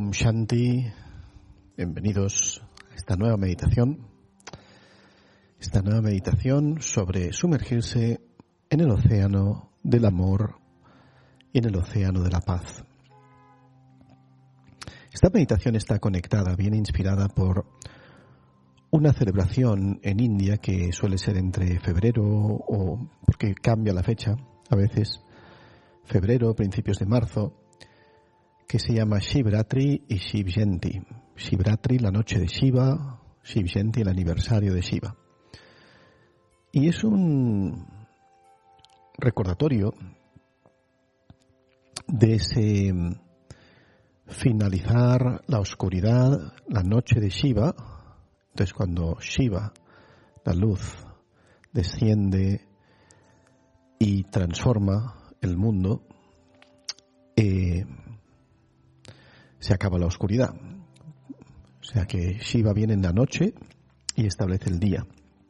Om Shanti, bienvenidos a esta nueva meditación sobre sumergirse en el océano del amor y en el océano de la paz. Esta meditación está conectada, viene inspirada por una celebración en India que suele ser entre febrero, o porque cambia la fecha, a veces febrero, principios de marzo, que se llama Shivratri y Shiv Jayanti. Shivratri, la noche de Shiva; Shiv Jayanti, el aniversario de Shiva. Y es un recordatorio de ese finalizar la oscuridad, la noche de Shiva. Entonces, cuando Shiva, la luz, desciende y transforma el mundo, se acaba la oscuridad. O sea que Shiva viene en la noche y establece el día.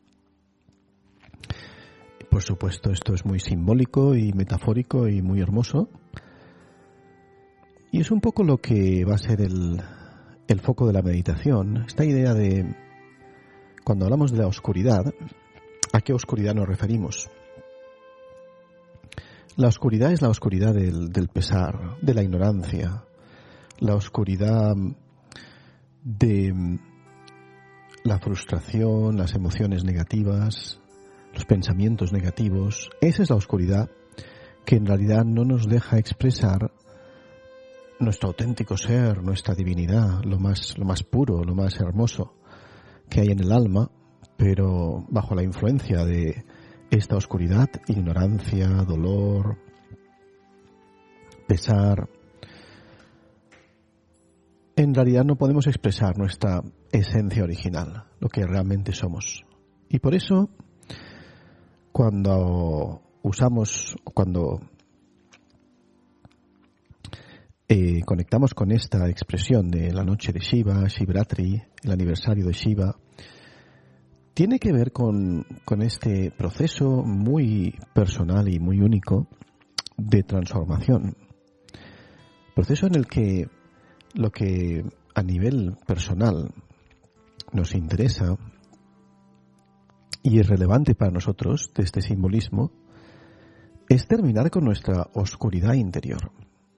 Por supuesto, esto es muy simbólico y metafórico y muy hermoso. Y es un poco lo que va a ser el foco de la meditación. Esta idea de, cuando hablamos de la oscuridad, ¿a qué oscuridad nos referimos? La oscuridad es la oscuridad del pesar, de la ignorancia, la oscuridad de la frustración, las emociones negativas, los pensamientos negativos. Esa es la oscuridad que en realidad no nos deja expresar nuestro auténtico ser, nuestra divinidad, lo más puro, lo más hermoso que hay en el alma, pero bajo la influencia de esta oscuridad, ignorancia, dolor, pesar, en realidad no podemos expresar nuestra esencia original, lo que realmente somos. Y por eso, cuando conectamos con esta expresión de la noche de Shiva, Shivratri, el aniversario de Shiva, tiene que ver con este proceso muy personal y muy único de transformación. Proceso en el que lo que a nivel personal nos interesa y es relevante para nosotros de este simbolismo es terminar con nuestra oscuridad interior.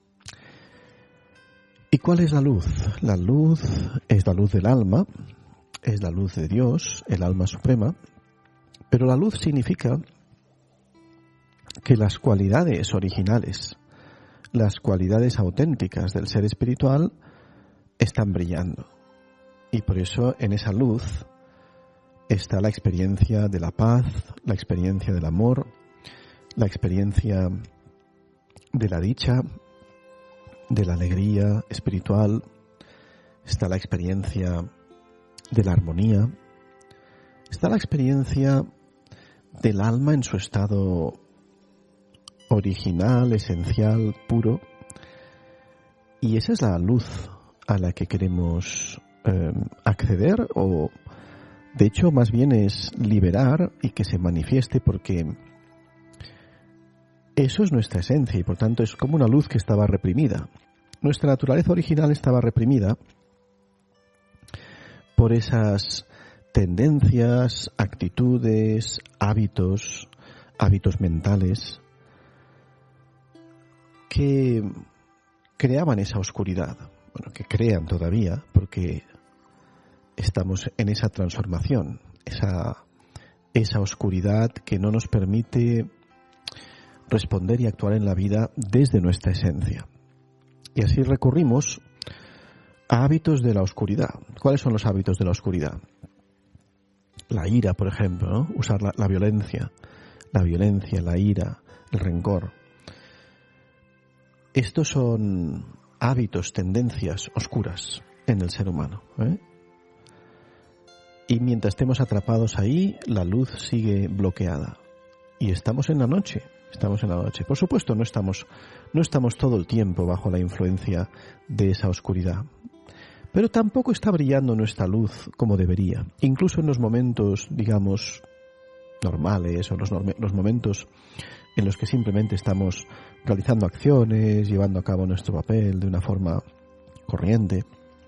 ¿Y cuál es la luz? La luz es la luz del alma, es la luz de Dios, el alma suprema, pero la luz significa que las cualidades originales, las cualidades auténticas del ser espiritual están brillando. Y por eso en esa luz está la experiencia de la paz, la experiencia del amor, la experiencia de la dicha, de la alegría espiritual, está la experiencia de la armonía, está la experiencia del alma en su estado original, esencial, puro. Y esa es la luz a la que queremos acceder, o de hecho más bien es liberar y que se manifieste, porque eso es nuestra esencia y por tanto es como una luz que estaba reprimida. Nuestra naturaleza original estaba reprimida por esas tendencias, actitudes, hábitos mentales que creaban esa oscuridad. Bueno, que crean todavía, porque estamos en esa transformación, esa oscuridad que no nos permite responder y actuar en la vida desde nuestra esencia. Y así recurrimos a hábitos de la oscuridad. ¿Cuáles son los hábitos de la oscuridad? La ira, por ejemplo, ¿no? Usar la violencia, la ira, el rencor. Estos son hábitos, tendencias oscuras en el ser humano, Y mientras estemos atrapados ahí, la luz sigue bloqueada. Y estamos en la noche. Por supuesto, no estamos todo el tiempo bajo la influencia de esa oscuridad. Pero tampoco está brillando nuestra luz como debería. Incluso en los momentos, digamos, normales, o los momentos en los que simplemente estamos realizando acciones, llevando a cabo nuestro papel de una forma corriente.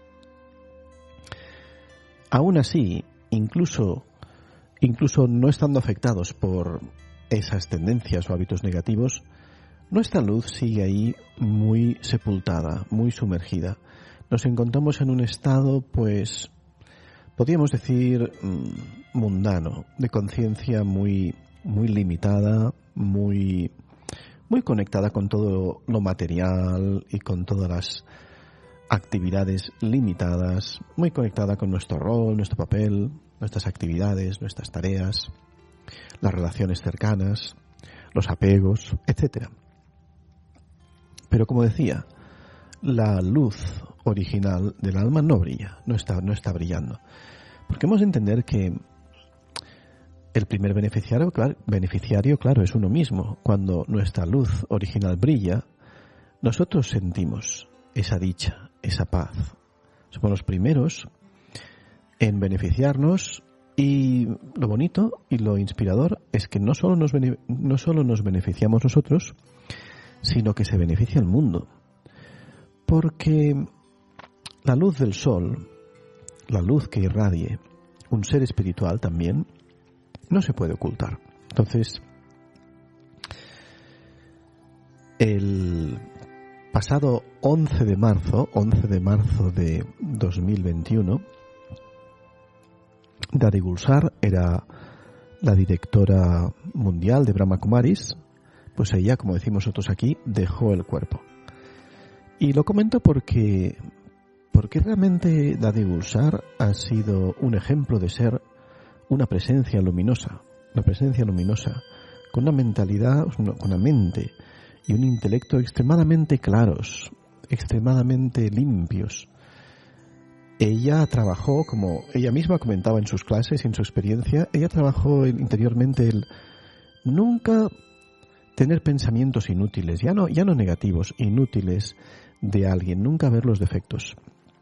Aún así, incluso no estando afectados por esas tendencias o hábitos negativos, nuestra luz sigue ahí muy sepultada, muy sumergida. Nos encontramos en un estado, pues, podríamos decir, mundano, de conciencia muy limitada, muy conectada con todo lo material y con todas las actividades limitadas, muy conectada con nuestro rol, nuestro papel, nuestras actividades, nuestras tareas, las relaciones cercanas, los apegos, etc. Pero como decía, la luz original del alma no brilla, no está brillando. Porque hemos de entender que el primer beneficiario, claro, es uno mismo. Cuando nuestra luz original brilla, nosotros sentimos esa dicha, esa paz. Somos los primeros en beneficiarnos, y lo bonito y lo inspirador es que no solo nos beneficiamos nosotros, sino que se beneficia el mundo. Porque la luz del sol, la luz que irradie un ser espiritual también, no se puede ocultar. Entonces, el pasado 11 de marzo de 2021, Dadi Gulsar era la directora mundial de Brahma Kumaris. Pues ella, como decimos nosotros aquí, dejó el cuerpo. Y lo comento porque realmente Dadi Gulsar ha sido un ejemplo de ser una presencia luminosa, con una mentalidad, con una mente y un intelecto extremadamente claros, extremadamente limpios. Ella trabajó, como ella misma comentaba en sus clases y en su experiencia, ella trabajó interiormente el nunca tener pensamientos inútiles, ya no negativos, inútiles de alguien, nunca ver los defectos.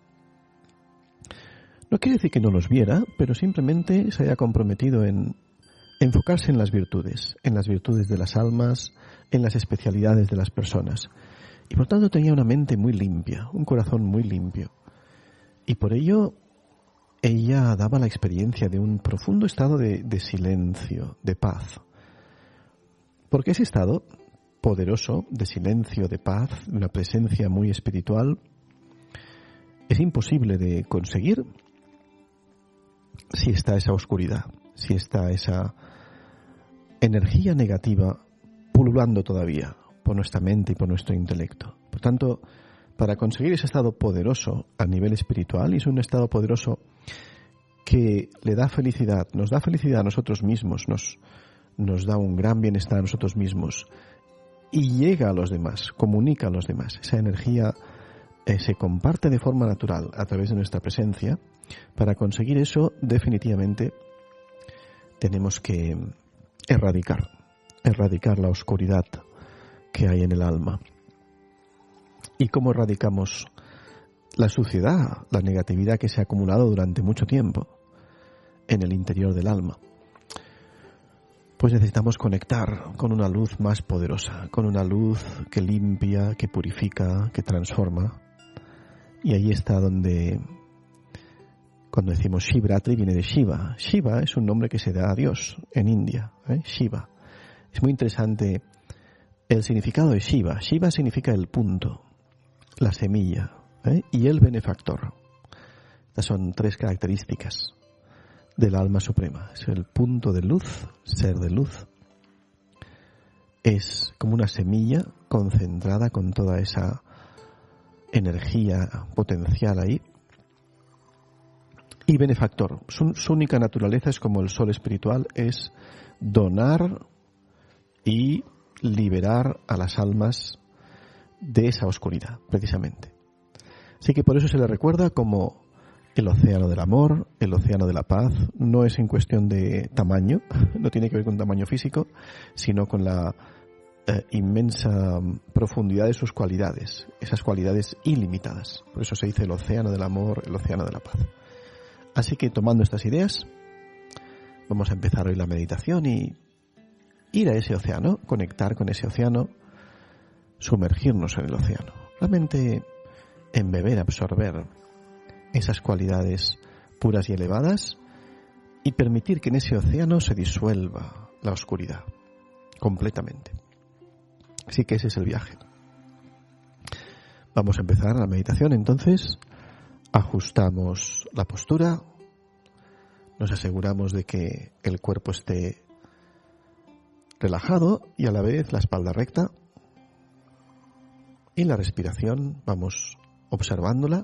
No quiere decir que no los viera, pero simplemente se haya comprometido en enfocarse en las virtudes de las almas, en las especialidades de las personas. Y por tanto tenía una mente muy limpia, un corazón muy limpio. Y por ello ella daba la experiencia de un profundo estado de silencio, de paz. Porque ese estado poderoso de silencio, de paz, de una presencia muy espiritual, es imposible de conseguir si está esa oscuridad, si está esa energía negativa pululando todavía por nuestra mente y por nuestro intelecto. Por tanto, para conseguir ese estado poderoso a nivel espiritual, y es un estado poderoso que le da felicidad, nos da felicidad a nosotros mismos, nos da un gran bienestar a nosotros mismos y llega a los demás, comunica a los demás. Esa energía se comparte de forma natural a través de nuestra presencia. Para conseguir eso, definitivamente tenemos que erradicar la oscuridad que hay en el alma. ¿Y cómo erradicamos la suciedad, la negatividad que se ha acumulado durante mucho tiempo en el interior del alma? Pues necesitamos conectar con una luz más poderosa, con una luz que limpia, que purifica, que transforma. Y ahí está donde, cuando decimos Shivratri, viene de Shiva. Shiva es un nombre que se da a Dios en India, Shiva. Es muy interesante el significado de Shiva. Shiva significa el punto, la semilla, y el benefactor. Estas son tres características del alma suprema. Es el punto de luz, ser de luz. Es como una semilla concentrada con toda esa energía potencial ahí. Y benefactor. Su única naturaleza es como el sol espiritual, es donar y liberar a las almas de esa oscuridad, precisamente. Así que por eso se le recuerda como el océano del amor, el océano de la paz. No es en cuestión de tamaño, no tiene que ver con tamaño físico, sino con la inmensa profundidad de sus cualidades, esas cualidades ilimitadas. Por eso se dice el océano del amor, el océano de la paz. Así que tomando estas ideas, vamos a empezar hoy la meditación y ir a ese océano, conectar con ese océano, sumergirnos en el océano. Realmente embeber, absorber esas cualidades puras y elevadas y permitir que en ese océano se disuelva la oscuridad completamente. Así que ese es el viaje. Vamos a empezar la meditación entonces. Ajustamos la postura, nos aseguramos de que el cuerpo esté relajado y a la vez la espalda recta, y la respiración vamos observándola,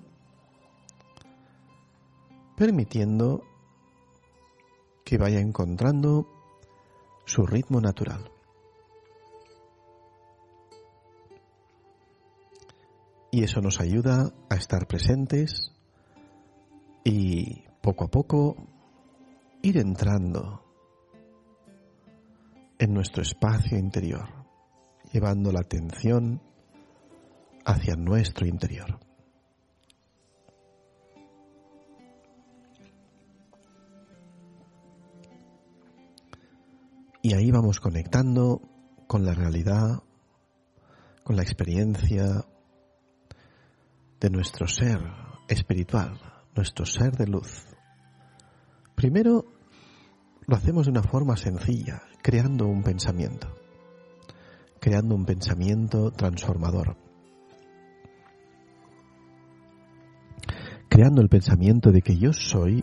permitiendo que vaya encontrando su ritmo natural. Y eso nos ayuda a estar presentes y poco a poco ir entrando en nuestro espacio interior, llevando la atención hacia nuestro interior. Y ahí vamos conectando con la realidad, con la experiencia de nuestro ser espiritual, nuestro ser de luz. Primero lo hacemos de una forma sencilla, creando un pensamiento transformador, creando el pensamiento de que yo soy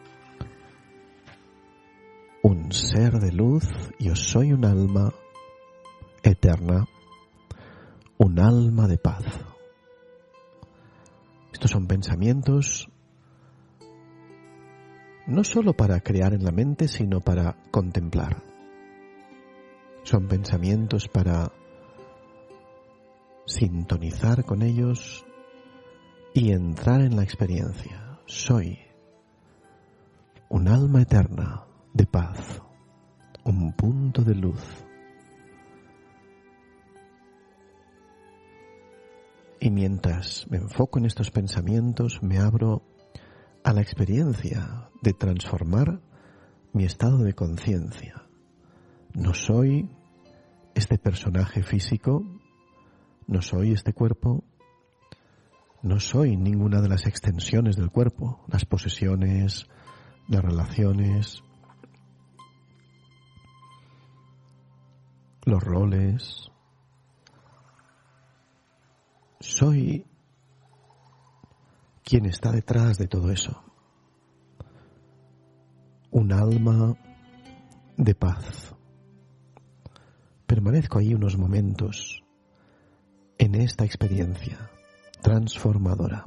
un ser de luz, yo soy un alma eterna, un alma de paz. Estos son pensamientos no solo para crear en la mente, sino para contemplar. Son pensamientos para sintonizar con ellos y entrar en la experiencia. Soy un alma eterna de paz, un punto de luz. Y mientras me enfoco en estos pensamientos, me abro a la experiencia de transformar mi estado de conciencia. No soy este personaje físico, no soy este cuerpo, no soy ninguna de las extensiones del cuerpo, las posesiones, las relaciones, los roles. Soy quien está detrás de todo eso. Un alma de paz. Permanezco ahí unos momentos en esta experiencia transformadora.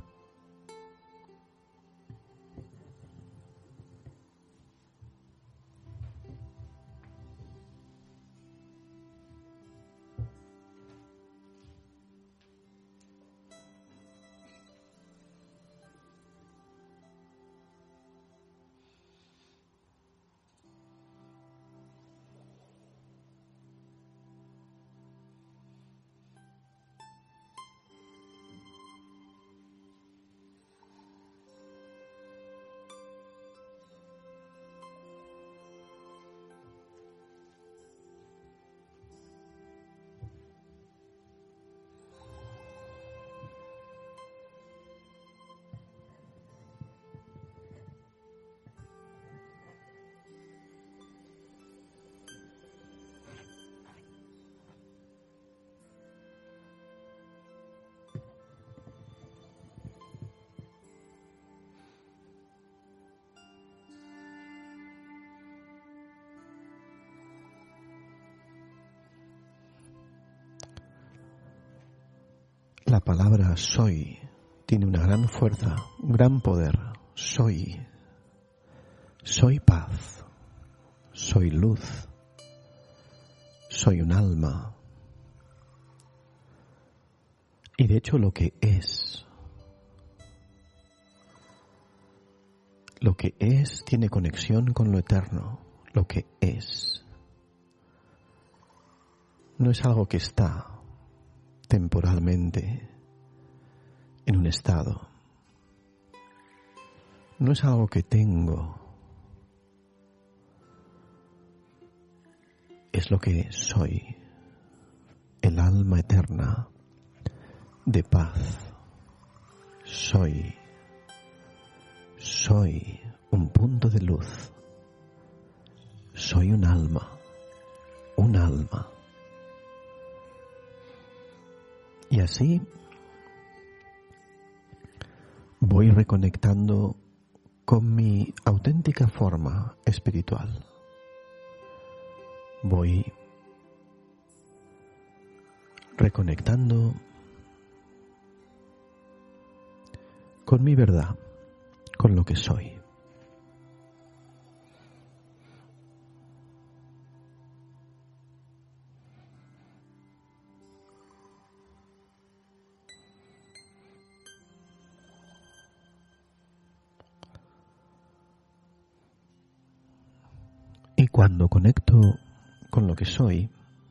La palabra soy tiene una gran fuerza, un gran poder. Soy paz, soy luz, soy un alma. Y de hecho lo que es tiene conexión con lo eterno. Lo que es no es algo que está temporalmente en un estado. No es algo que tengo. Es lo que soy, el alma eterna de paz, Soy un punto de luz. Soy un alma. Y así voy reconectando con mi auténtica forma espiritual. Voy reconectando con mi verdad, con lo que soy. Y cuando conecto con lo que soy,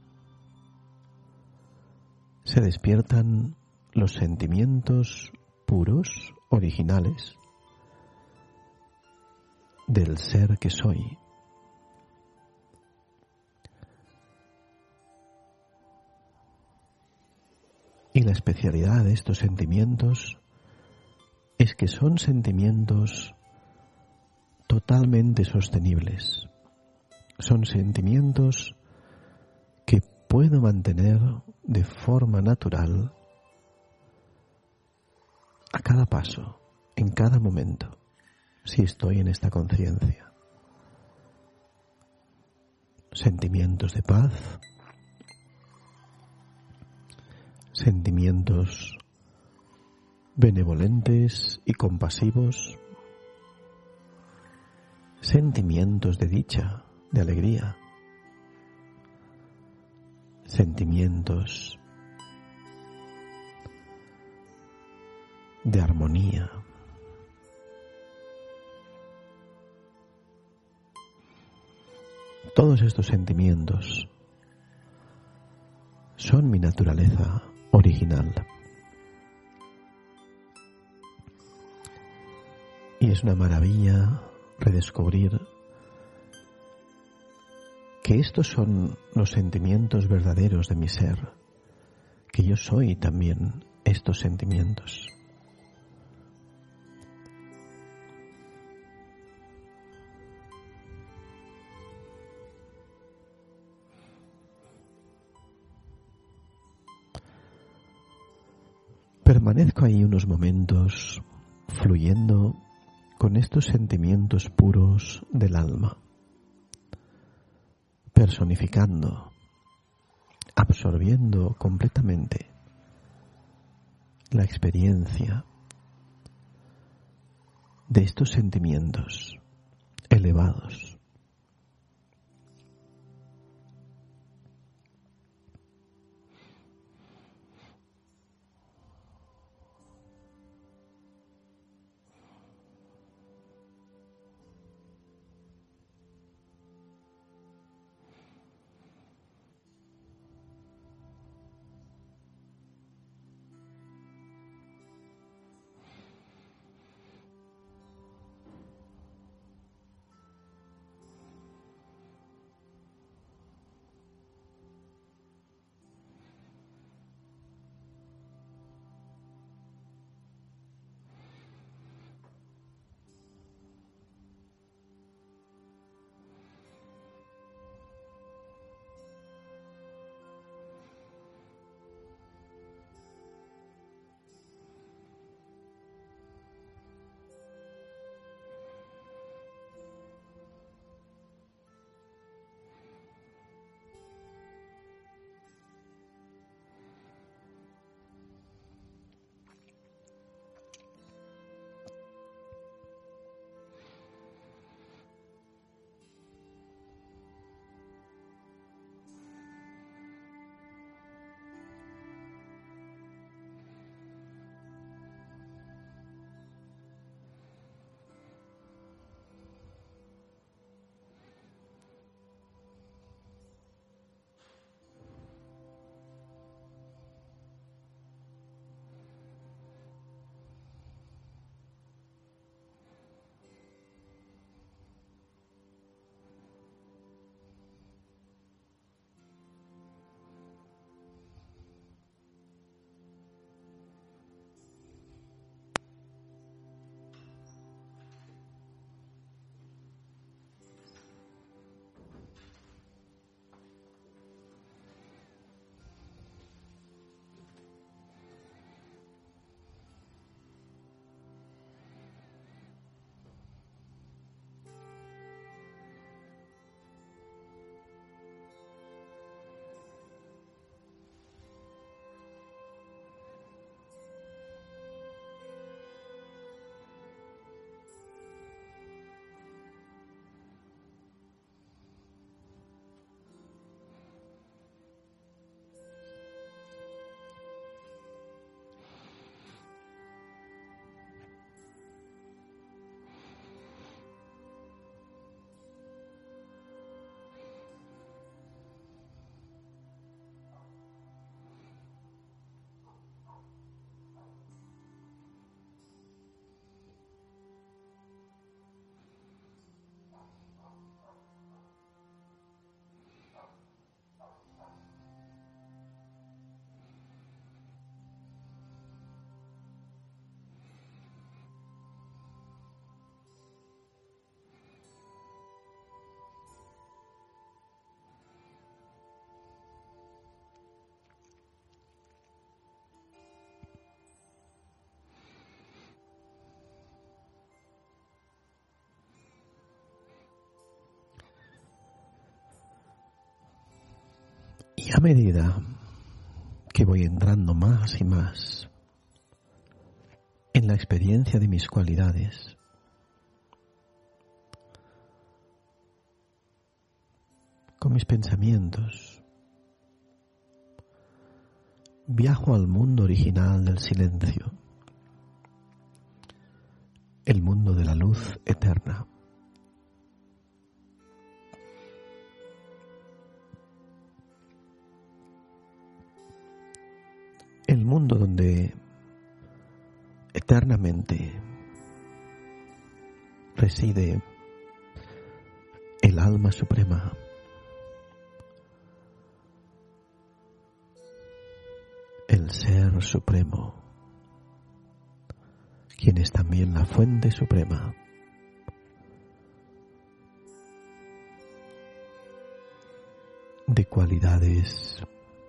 se despiertan los sentimientos puros, originales, del ser que soy. Y la especialidad de estos sentimientos es que son sentimientos totalmente sostenibles. Son sentimientos que puedo mantener de forma natural a cada paso, en cada momento, si estoy en esta conciencia. Sentimientos de paz, sentimientos benevolentes y compasivos, sentimientos de dicha, de alegría, sentimientos de armonía. Todos estos sentimientos son mi naturaleza original. Y es una maravilla redescubrir que estos son los sentimientos verdaderos de mi ser, que yo soy también estos sentimientos. Permanezco ahí unos momentos fluyendo con estos sentimientos puros del alma, personificando, absorbiendo completamente la experiencia de estos sentimientos elevados. Y a medida que voy entrando más y más en la experiencia de mis cualidades, con mis pensamientos, viajo al mundo original del silencio, el mundo de la luz eterna. El mundo donde eternamente reside el alma suprema, el Ser Supremo, quien es también la fuente suprema. De cualidades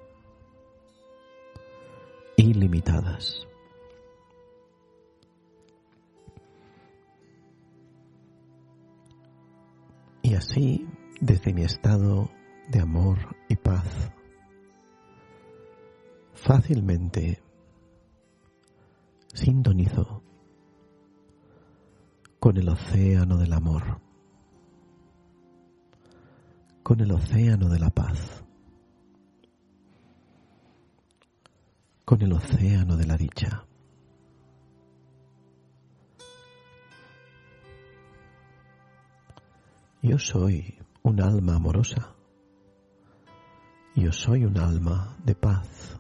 ilimitadas. Y así, desde mi estado de amor y paz, fácilmente sintonizo con el océano del amor, con el océano de la paz, con el océano de la dicha. Yo soy un alma amorosa. Yo soy un alma de paz.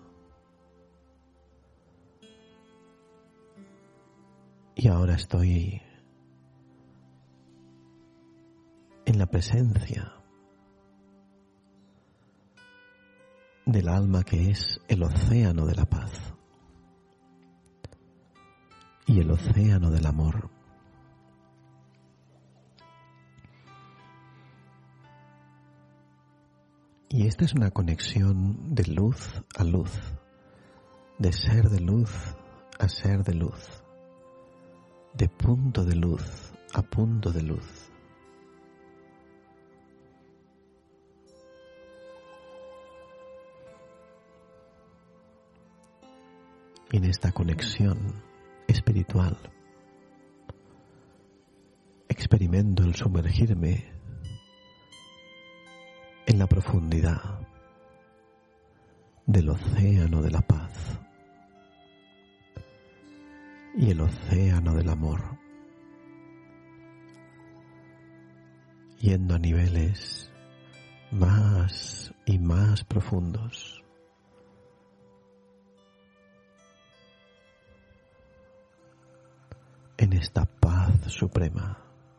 Y ahora estoy en la presencia del alma que es el océano de la paz y el océano del amor. Y esta es una conexión de luz a luz, de ser de luz a ser de luz, de punto de luz a punto de luz. Y en esta conexión espiritual experimento el sumergirme en la profundidad del océano de la paz y el océano del amor, yendo a niveles más y más profundos. En esta paz suprema.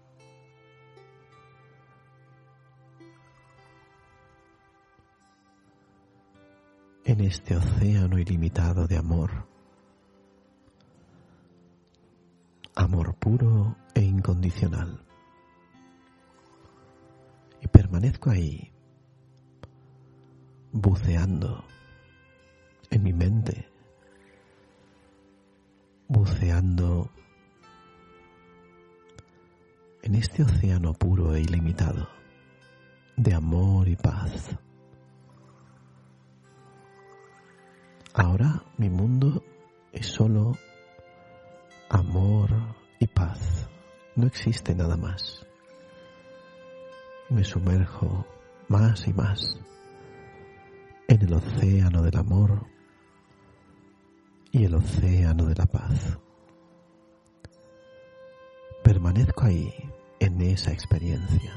En este océano ilimitado de amor. Amor puro e incondicional. Y permanezco ahí, buceando en mi mente, buceando en este océano puro e ilimitado de amor y paz. Ahora mi mundo es solo amor y paz. No existe nada más. Me sumerjo más y más en el océano del amor y el océano de la paz. Permanezco ahí, en esa experiencia.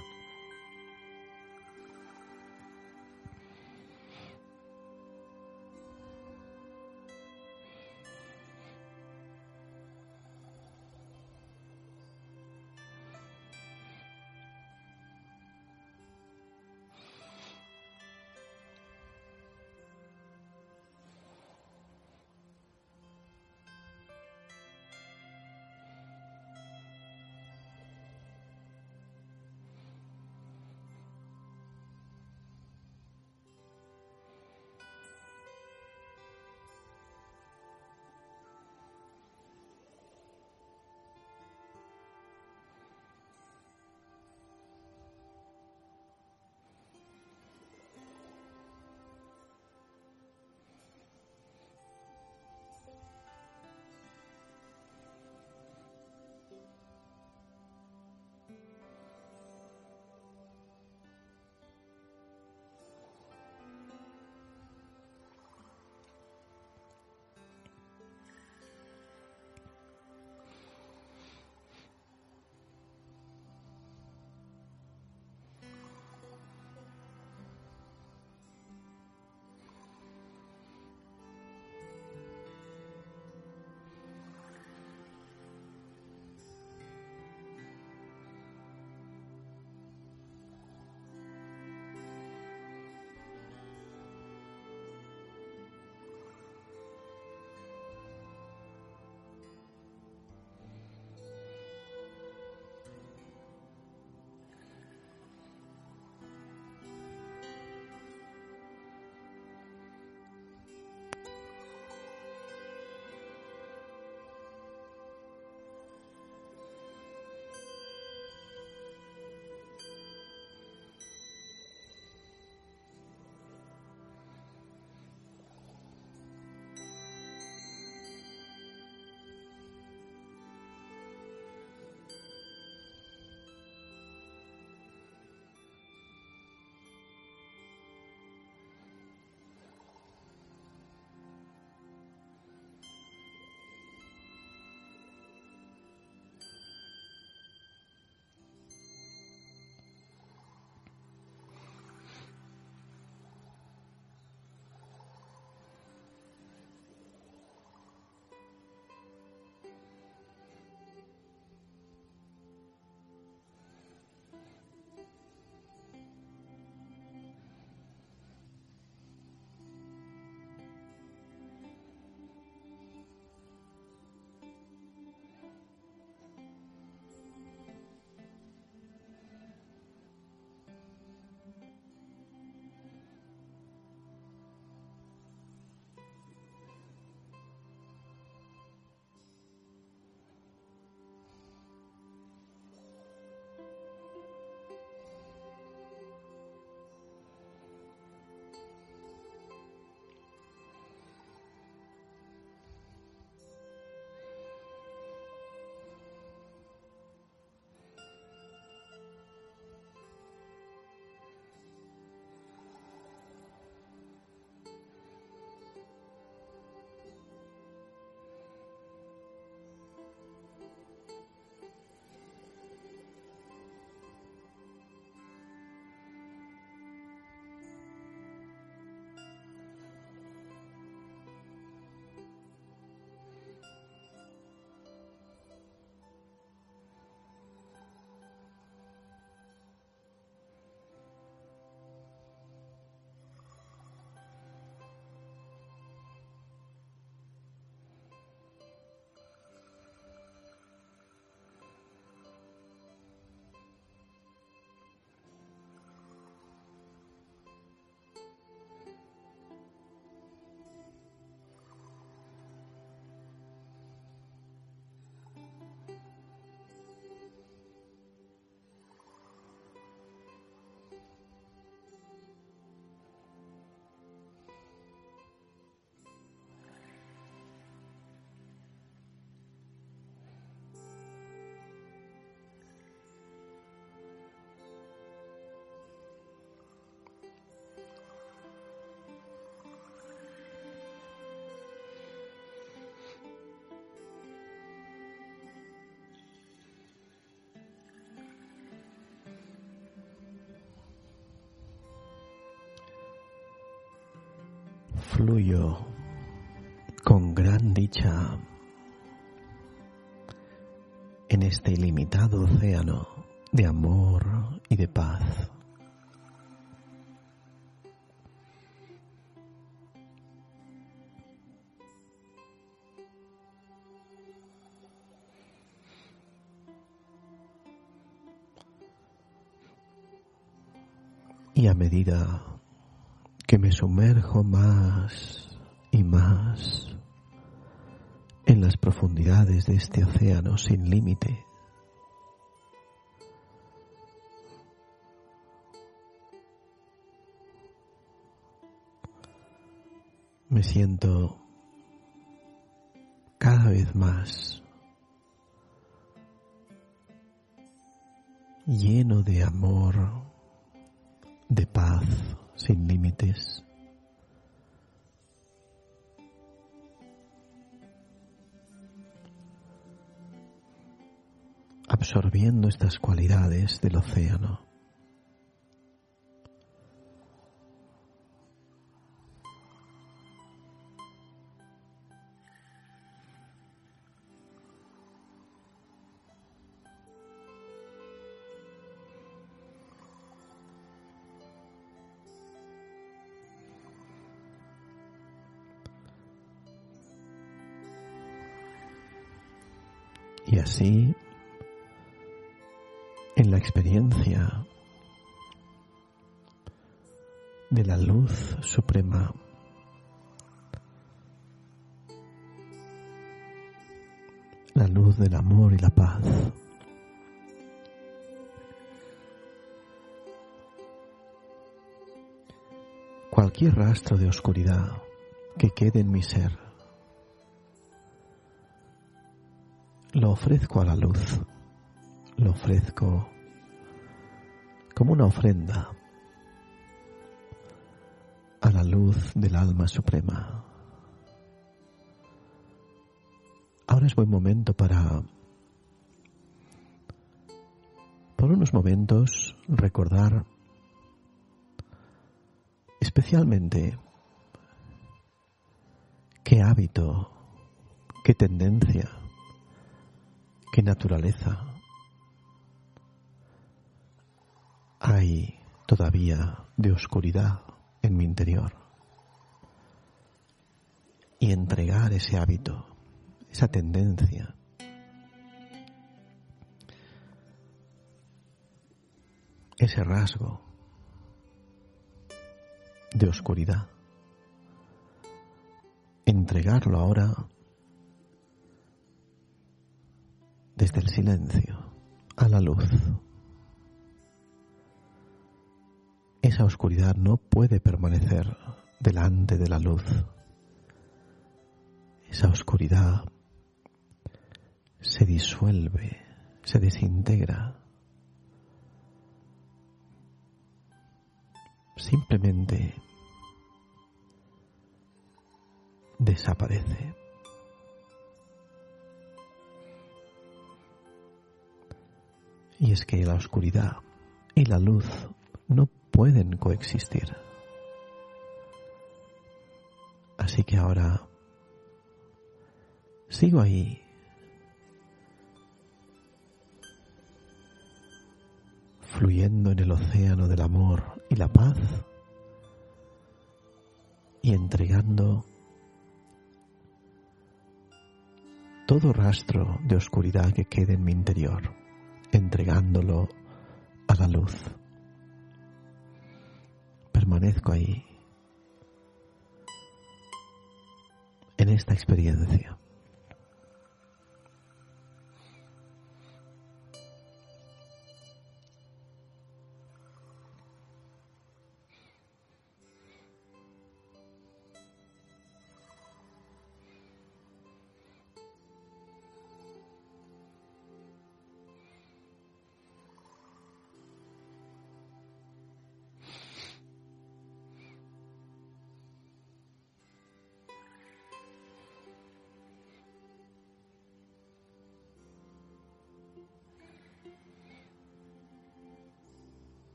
fluyo con gran dicha en este ilimitado océano de amor y de paz. Y a medida que me sumerjo más y más en las profundidades de este océano sin límite, me siento cada vez más lleno de amor, de paz sin límites. Absorbiendo estas cualidades del océano. Y así, en la experiencia de la luz suprema, la luz del amor y la paz, cualquier rastro de oscuridad que quede en mi ser, lo ofrezco a la luz, lo ofrezco como una ofrenda a la luz del alma suprema. Ahora es buen momento para, por unos momentos, recordar especialmente qué hábito, qué tendencia, qué naturaleza hay todavía de oscuridad en mi interior, y entregar ese hábito, esa tendencia, ese rasgo de oscuridad, entregarlo ahora desde el silencio a la luz. Esa oscuridad no puede permanecer delante de la luz. Esa oscuridad se disuelve, se desintegra. Simplemente desaparece. Y es que la oscuridad y la luz no pueden coexistir. Así que ahora sigo ahí, fluyendo en el océano del amor y la paz, y entregando todo rastro de oscuridad que quede en mi interior, entregándolo a la luz. Permanezco ahí, en esta experiencia.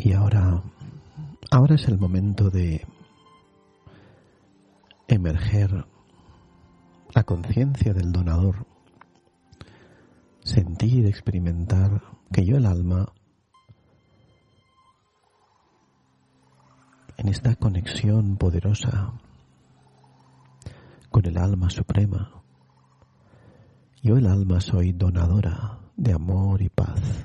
Y ahora es el momento de emerger la conciencia del donador, sentir, experimentar que yo, el alma, en esta conexión poderosa con el alma suprema, yo, el alma, soy donadora de amor y paz,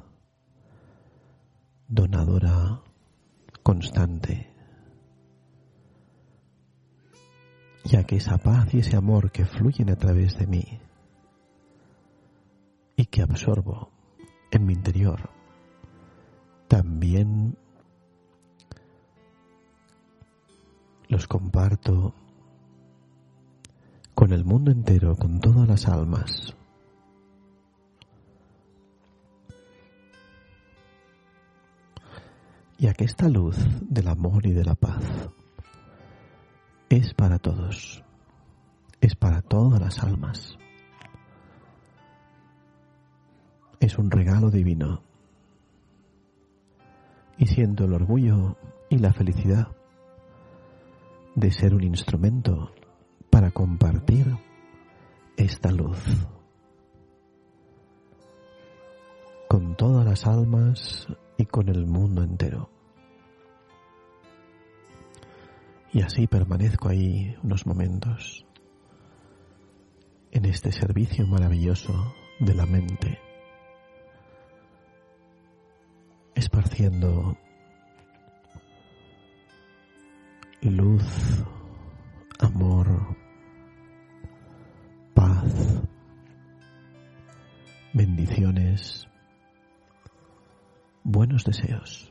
donadora constante, ya que esa paz y ese amor que fluyen a través de mí y que absorbo en mi interior, también los comparto con el mundo entero, con todas las almas. Ya que esta luz del amor y de la paz es para todos, es para todas las almas. Es un regalo divino y siento el orgullo y la felicidad de ser un instrumento para compartir esta luz con todas las almas y con el mundo entero. Y así permanezco ahí unos momentos en este servicio maravilloso de la mente, esparciendo luz, amor, paz, bendiciones, buenos deseos.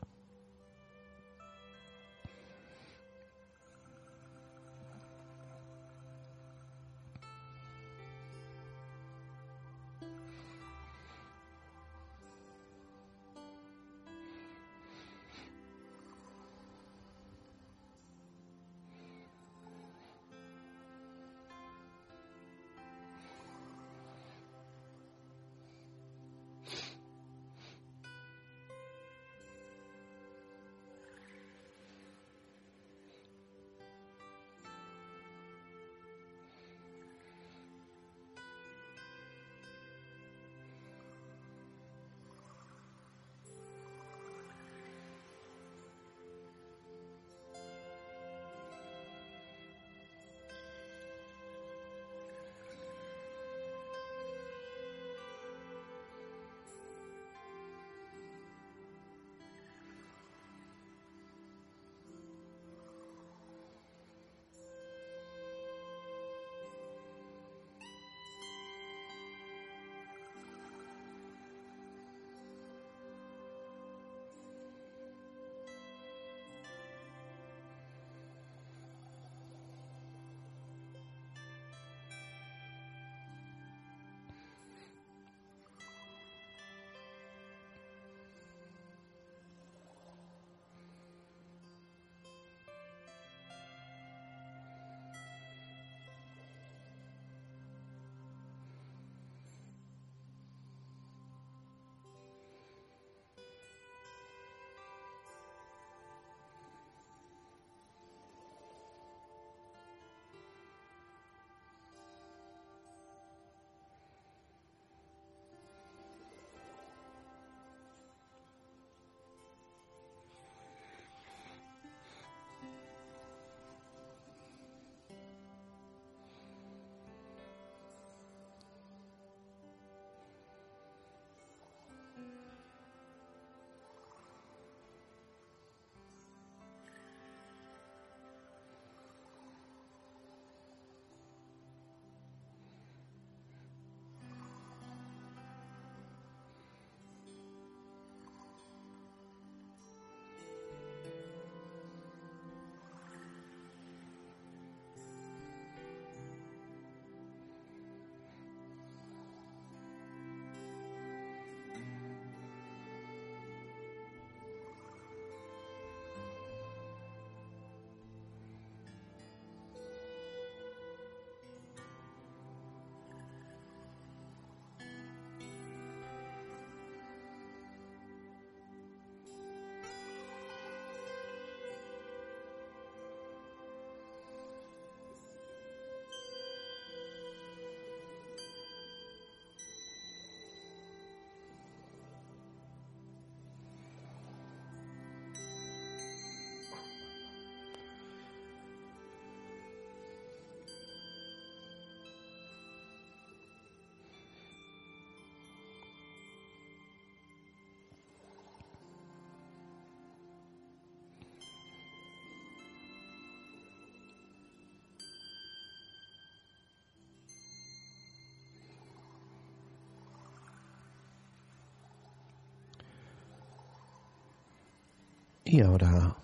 Y ahora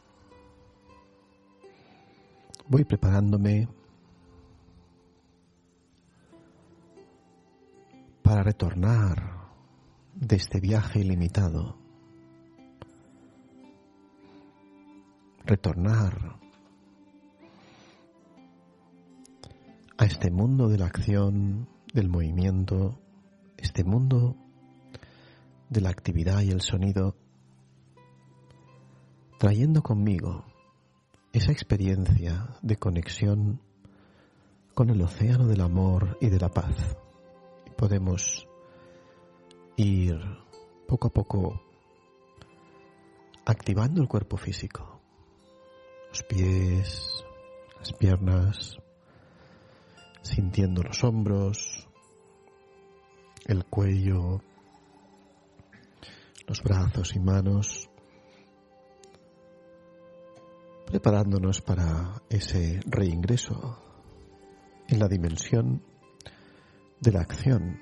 voy preparándome para retornar de este viaje ilimitado. Retornar a este mundo de la acción, del movimiento, este mundo de la actividad y el sonido, trayendo conmigo esa experiencia de conexión con el océano del amor y de la paz. Y podemos ir poco a poco activando el cuerpo físico, los pies, las piernas, sintiendo los hombros, el cuello, los brazos y manos, preparándonos para ese reingreso en la dimensión de la acción.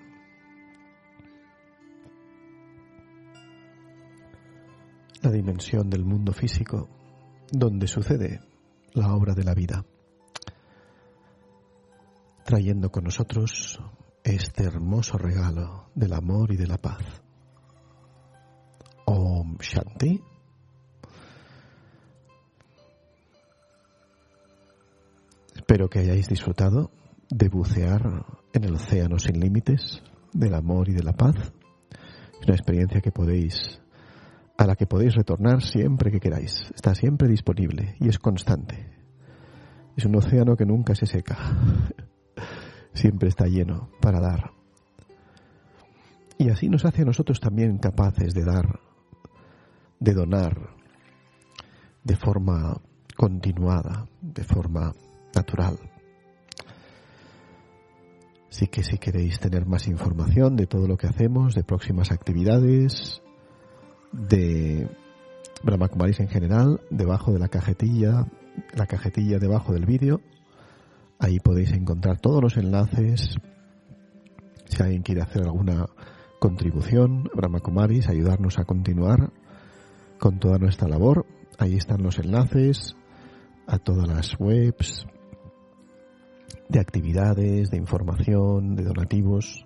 La dimensión del mundo físico, donde sucede la obra de la vida, trayendo con nosotros este hermoso regalo del amor y de la paz. Om Shanti. Espero que hayáis disfrutado de bucear en el océano sin límites del amor y de la paz. Es una experiencia a la que podéis retornar siempre que queráis. Está siempre disponible y es constante. Es un océano que nunca se seca. Siempre está lleno para dar. Y así nos hace a nosotros también capaces de dar, de donar de forma continuada, de forma natural. Así que si queréis tener más información de todo lo que hacemos, de próximas actividades, de Brahma Kumaris en general, debajo de la cajetilla debajo del vídeo, ahí podéis encontrar todos los enlaces. Si alguien quiere hacer alguna contribución, Brahma Kumaris, ayudarnos a continuar con toda nuestra labor, ahí están los enlaces a todas las webs de actividades, de información, de donativos.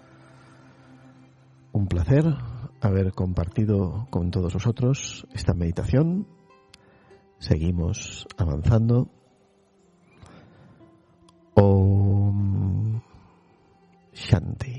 Un placer haber compartido con todos vosotros esta meditación. Seguimos avanzando. Om Shanti.